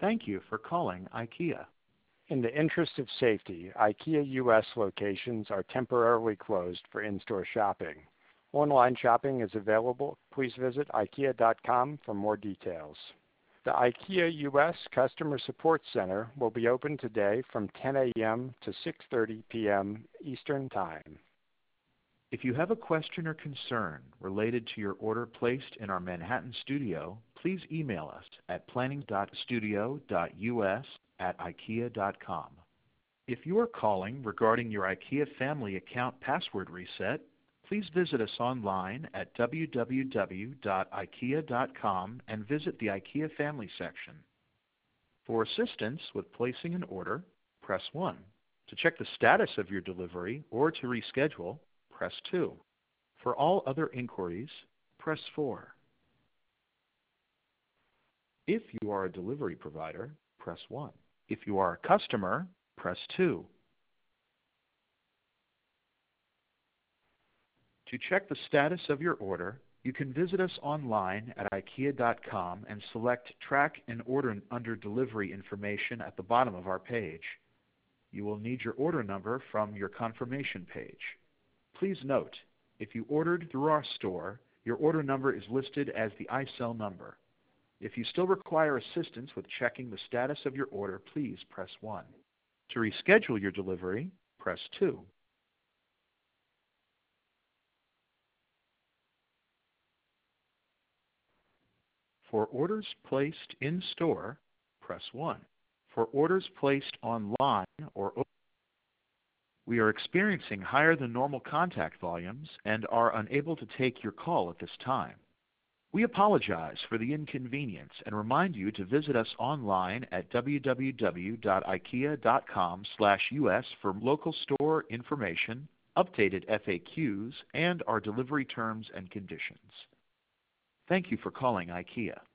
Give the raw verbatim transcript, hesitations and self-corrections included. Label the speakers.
Speaker 1: Thank you for calling IKEA.
Speaker 2: In the interest of safety, IKEA U S locations are temporarily closed for in-store shopping. Online shopping is available. Please visit IKEA dot com for more details. The IKEA U S Customer Support Center will be open today from ten A M to six thirty P M Eastern Time.
Speaker 1: If you have a question or concern related to your order placed in our Manhattan studio, please email us at planning dot studio dot U S at IKEA dot com. If you are calling regarding your IKEA family account password reset, please visit us online at w w w dot ikea dot com and visit the IKEA Family section. For assistance with placing an order, press one. To check the status of your delivery or to reschedule, press two. For all other inquiries, press four. If you are a delivery provider, press one. If you are a customer, press two. To check the status of your order, you can visit us online at ikea dot com and select Track and Order under Delivery information at the bottom of our page. You will need your order number from your confirmation page. Please note, if you ordered through our store, your order number is listed as the I S L number. If you still require assistance with checking the status of your order, please press one. To reschedule your delivery, press two. For orders placed in store, press one. For orders placed online or over, we are experiencing higher than normal contact volumes and are unable to take your call at this time. We apologize for the inconvenience and remind you to visit us online at w w w dot ikea dot com slash U S for local store information, updated F A Qs, and our delivery terms and conditions. Thank you for calling IKEA.